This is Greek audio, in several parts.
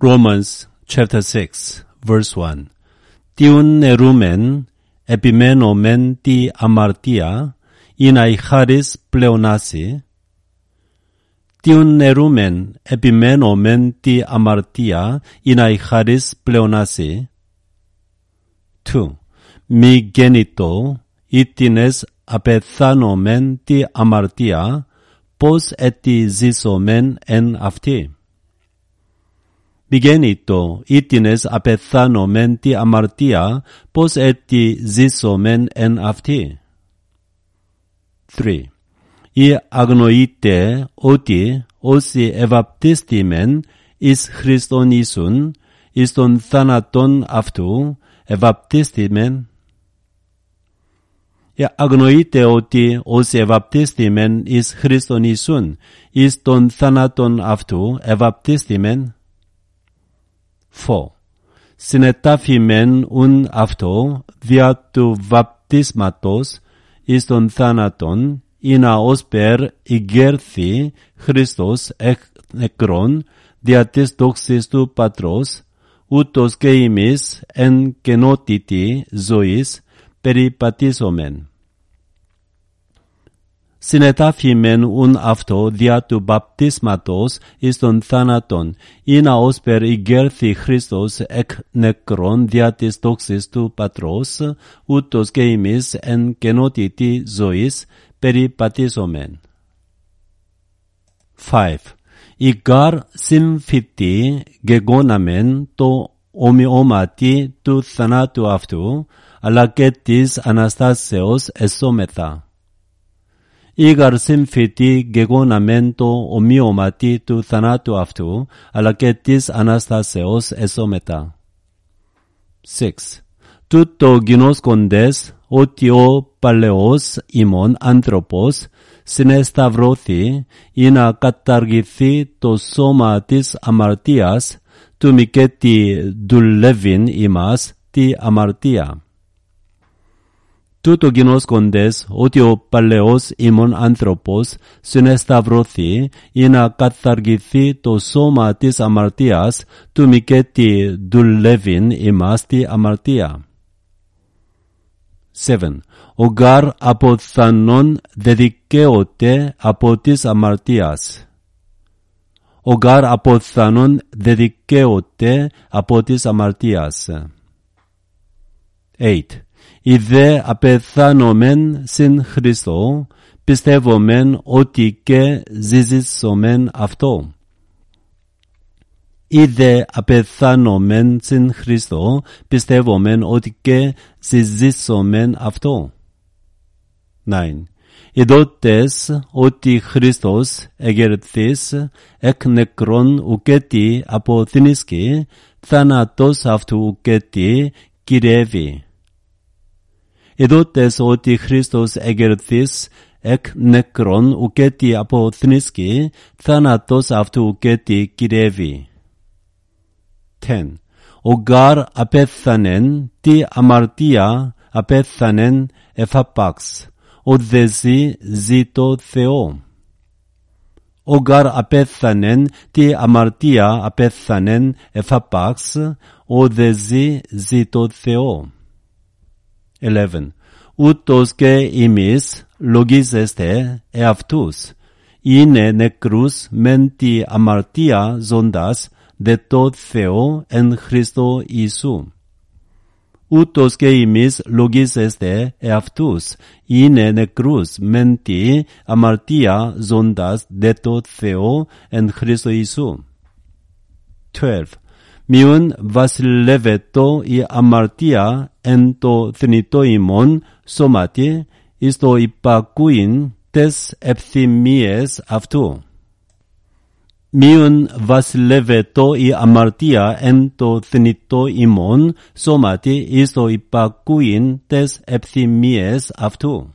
Romans chapter 6 verse 1. Tiun erumen επιμένοmen τη αμαρτία ίναι χάρις πλεονάσει. Tiun erumen επιμένοmen τη αμαρτία ίναι χάρις πλεονάσει. 2. Μη γέννητο ήτινες απεθάνομεν τη αμαρτία, πως ετι ζήσομεν εν αυτή. Μη γέννητο ήτινες απεθάνομεν τη αμαρτία, πως ετι ζήσομεν εν αυτή. 3. Ή αγνοείτε ότι όσοι ευαπτίστημεν εις Χριστόν Ιησούν, εις τον θάνατον αυτού ευαπτίστημεν. Αγνοείτε ότι όσοι ευαπτίστημεν εις Χριστόν Ιησούν, εις τον θάνατον αυτού ευαπτίστημεν. 4. Συνετάφημεν ουν αυτό δια του βαπτίσματος εις τον θάνατον, ίνα ώσπερ ηγέρθη Χριστός εκ νεκρών δια της δόξης του Πατρός, ούτως και εμείς εν καινότητη ζωής περιπατήσομεν. Συνετάφημεν ουν αυτό δια του βαπτίσματος εις τον θάνατον, ίνα ώσπερ ηγέρθη Χριστός εκ νεκρών δια της δόξης του Πατρός, ούτως και εμείς εν καινότητη ζωής περιπατήσομεν. 5. Ηγάρ συμφίτη γεγόναμεν το ομοιώματι του θανάτου αυτού, αλλά και της Αναστάσεως εσώμεθα. Ήγαρ συμφίτη γεγόναμεν το ομοιώματι του θανάτου αυτού, αλλά και της Αναστάσεως εσώμεθα. 6. Τούτο γινώσκοντες ότι ο παλαιός ημών άνθρωπος συνεσταυρώθη ή να καταργηθεί το σώμα της αμαρτίας, του μικέτι δουλεύειν ημάς τη αμαρτία. Τούτο γινώσκοντες ότι ο παλαιός ημών άνθρωπος συνεσταυρώθη ή να καταργηθεί το σώμα της αμαρτίας, του μικέτι δουλεύειν ημάς τη αμαρτία. 7. Ο γάρ αποθανόν δεδικαίωται από της αμαρτίας. Ο γάρ αποθανόν δεδικαίωται από της αμαρτίας. 8. Ιδε απεθάνομεν συν Χριστό, πιστεύομεν ότι και ζήσομεν αυτό. Ιδε απεθάνομεν συν Χριστό, πιστεύομεν ότι και ζήσομεν αυτό. 9. Ειδότες ότι Χριστός εγερθής εκ νεκρών ουκέτι αποθνίσκει, θάνατος αυτού ουκέτι κυριεύει. Ειδότες ότι Χριστός εγερθής εκ νεκρών ουκέτι αποθνίσκει, θάνατος αυτού ουκέτι κυριεύει. 10. Ο γάρ απέθανεν τη αμαρτία απέθανεν εφάπαξ, ο δεζή ζει το Θεό. Ο γάρ απέθανεν τη αμαρτία απέθανεν εφάπαξ, ο δεζή ζει το Θεό. 11. Ούτως και εμείς λογίζεστε εαυτούς, είναι νεκρούς μεν τη αμαρτία ζώντας δε το Θεό εν Χριστώ Ιησού. Ούτως και εμείς λογίζεστε εαυτούς, είναι νεκρούς μεν τη αμαρτία ζώντας δε το Θεό εν Χριστώ Ιησού. 12. Μειον βασιλεύετο η αμαρτία εν το θνητό ημών σώματι, εις το υπακούειν τες ευθυμίες αυτού. Μειον βασιλεύετο η αμαρτία εν το θνητό ημών σώματι, εις το υπακούειν τες ευθυμίες αυτού.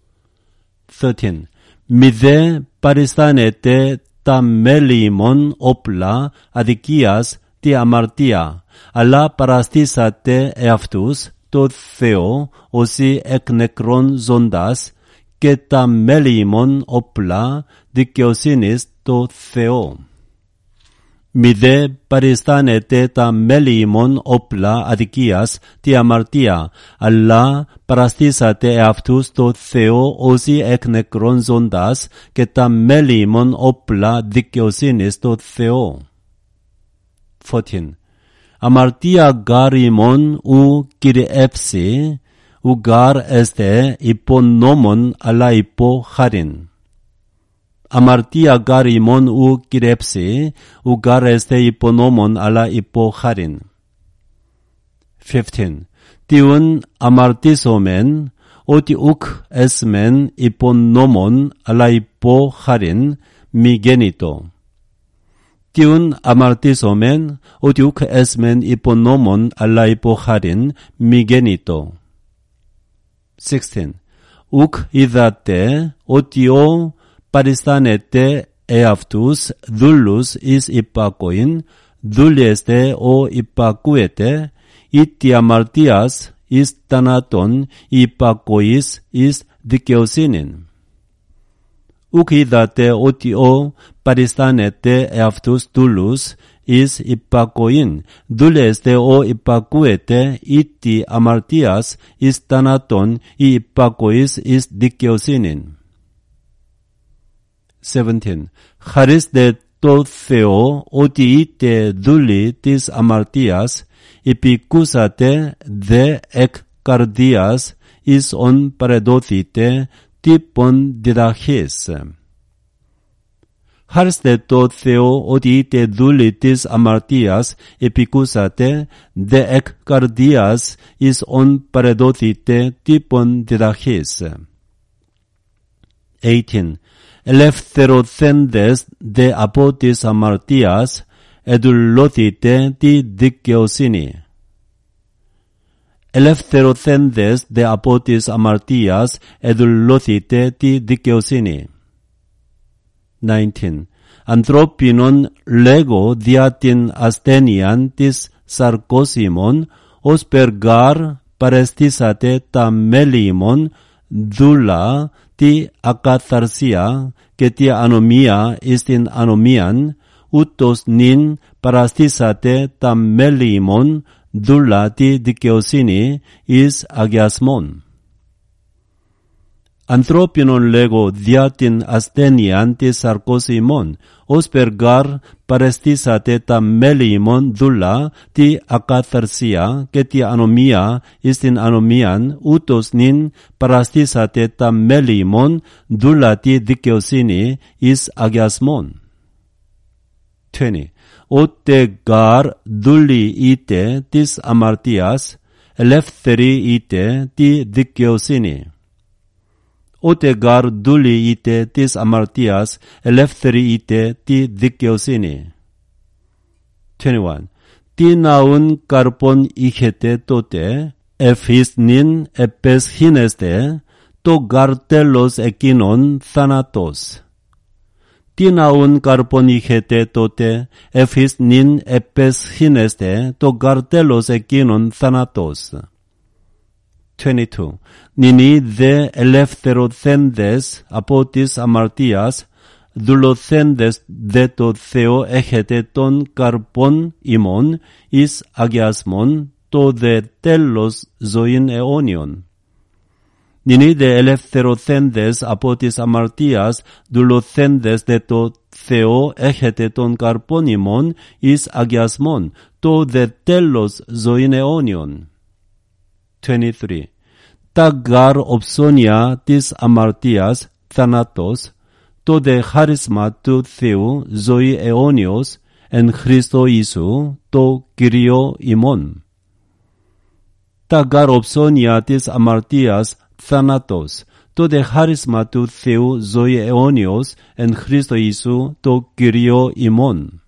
13. Μη δε παριστάνετε τα μέλη ημών όπλα αδικίας τη αμαρτία, αλλά παραστήσατε εαυτούς το Θεό, όσοι εκ νεκρών ζώντας, και τα μέλη ημών όπλα δικαιοσύνης το Θεό. Μηδέ παριστάνετε τα μέλη ημών όπλα αδικίας τη αμαρτία, αλλά παραστήσατε εαυτούς το Θεό όσοι εκ νεκρών ζώντας και τα μέλη ημών όπλα δικαιοσύνης το Θεό. 14. Αμαρτία γάρ ημών ου κυριεύσει, ου γάρ εστε υπό νόμον αλλά υπό χάριν. Αμαρτία γάρ ημών ου κυριεύσει, ου γάρ εστε υπό νόμον αλλά υπό χάριν. 15. Τιούν αμαρτήσομεν, ότι ουκ εσμεν υπό νόμον αλλά υπό χάριν, μη γέννητο. Τιούν αμαρτήσομεν, ότι ουκ εσμεν υπό νόμον αλλά υπό χάριν, μη γέννητο. 16. Ουκ είδατε, ότι ο παριστάνετε εαυτούς δούλους εις υπακοήν, δούλιεστε ο υπακούετε, ή τη αμαρτίας εις θανάτων, υπακοής εις δικαιοσύνην. Ουκ είδατε ότι ο παριστάνετε εαυτούς δούλους εις υπακοήν, δούλιεστε ο υπακούετε, ή τη αμαρτίας εις θανάτων, ή υπακοής εις δικαιοσύνην. 17. Χαρίστε το Θεό ότι είτε δούλοι της αμαρτίας, υπηκούσατε δε εκ καρδίας εις ον παρεδόθητε τύπον διδαχής. Χαρίστε το Θεό ότι είτε δούλοι της αμαρτίας, υπηκούσατε δε εκ καρδίας εις ον παρεδόθητε τύπον διδαχής. 18. Ελευθερωθέντες δε από της αμαρτίας, εδουλώθητε τη δικαιοσύνη. Ελευθερωθέντες δε από της αμαρτίας, εδουλώθητε τη δικαιοσύνη. 19. Ανθρώπινον λέγω δια την ασθένειαν της σαρκός ημών, ως περγάρ παρεστήσατε τα μέλη ημών, δούλα τη ακαθαρσία και τη ανομία εις την ανομίαν, ούτως νυν παραστήσατε τα μέλη ημών, δούλα τη δικαιοσύνη εις αγιασμόν. Ανθρώπινον λέγω δια την ασθένειαν της σαρκός ημών, ως περγάρ παρεστήσατε τα μέλη ημών δούλα τη ακαθαρσία και τη ανομία εις την ανομίαν, ούτως νυν παραστήσατε τα μέλη ημών δούλα τη δικαιοσύνη εις αγιασμόν. 20. Ότε γάρ δούλοι είτε της αμαρτίας, ελεύθεροι είτε τη δικαιοσύνη. Ότε γάρ δούλοι είτε της αμαρτίας, ελεύθεροι είτε τη δικαιοσύνη. 21. Τι ναούν καρπών είχετε τότε, εφ' νυν επεσχύνεστε, το γάρ τέλος εκείνον θάνατος. Τι ναούν καρπών είχετε τότε, εφ' νυν επεσχύνεστε, το γάρ τέλος εκείνον θάνατος. 22. Νυνί δε ελευθερωθέντες από της αμαρτίας, δουλωθέντες δε το Θεό έχετε των καρπών ημών, εις αγιασμόν, το δε τέλος ζωήν αιώνιον. Νυνί δε ελευθερωθέντες από της αμαρτίας, δουλωθέντες δε το Θεό έχετε των καρπών ημών, εις αγιασμόν, το δε τέλος ζωήν αιώνιον. 23. Τα γάρ οψώνια της αμαρτίας θανάτος, το δε χάρισμα του Θεού ζωή αιώνιος εν Χριστώ Ιησού το Κύριο ημών. Τα γάρ οψώνια της αμαρτίας θανάτος, το δε χάρισμα του Θεού ζωή αιώνιος εν Χριστώ Ιησού το Κύριο ημών.